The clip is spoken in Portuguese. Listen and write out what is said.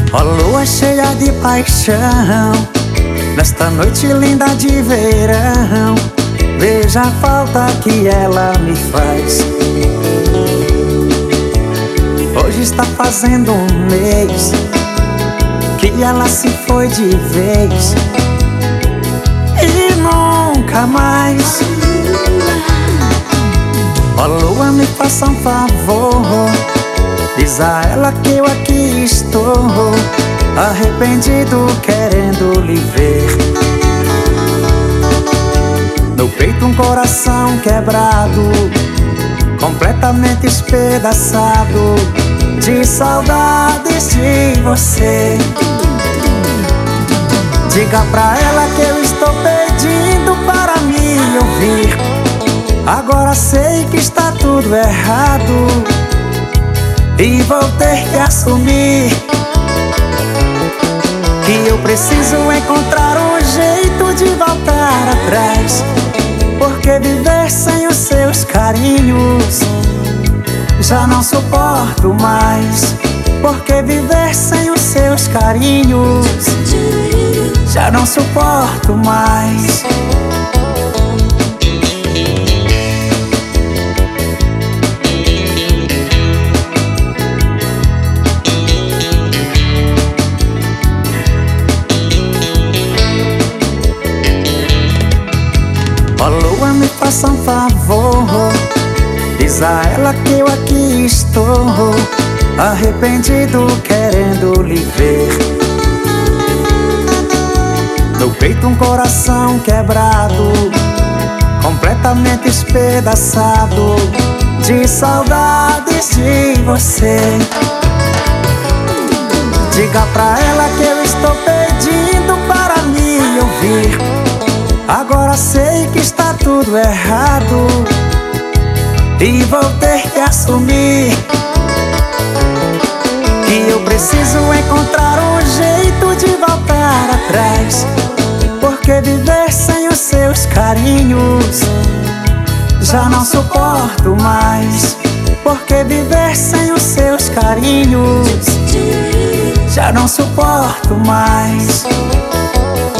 Ó lua cheia de paixão, nesta noite linda de verão, veja a falta que ela me faz. Hoje está fazendo um mês que ela se foi de vez e nunca mais. Ó lua, me faça um favor, diz a ela que eu aqui estou, arrependido, querendo lhe ver. No peito um coração quebrado, completamente espedaçado, de saudades de você. Diga pra ela que eu estou pedindo para me ouvir. Agora sei que está tudo errado e vou ter que assumir que eu preciso encontrar um jeito de voltar atrás, porque viver sem os seus carinhos já não suporto mais. Porque viver sem os seus carinhos já não suporto mais. Ó lua, me faça um favor, diz a ela que eu aqui estou, arrependido, querendo lhe ver. No peito um coração quebrado, completamente espedaçado, de saudades de você. Diga pra ela que eu estou pedindo para me ouvir. Agora sei que está tudo errado e vou ter que assumir que eu preciso encontrar um jeito de voltar atrás, porque viver sem os seus carinhos já não suporto mais. Porque viver sem os seus carinhos já não suporto mais.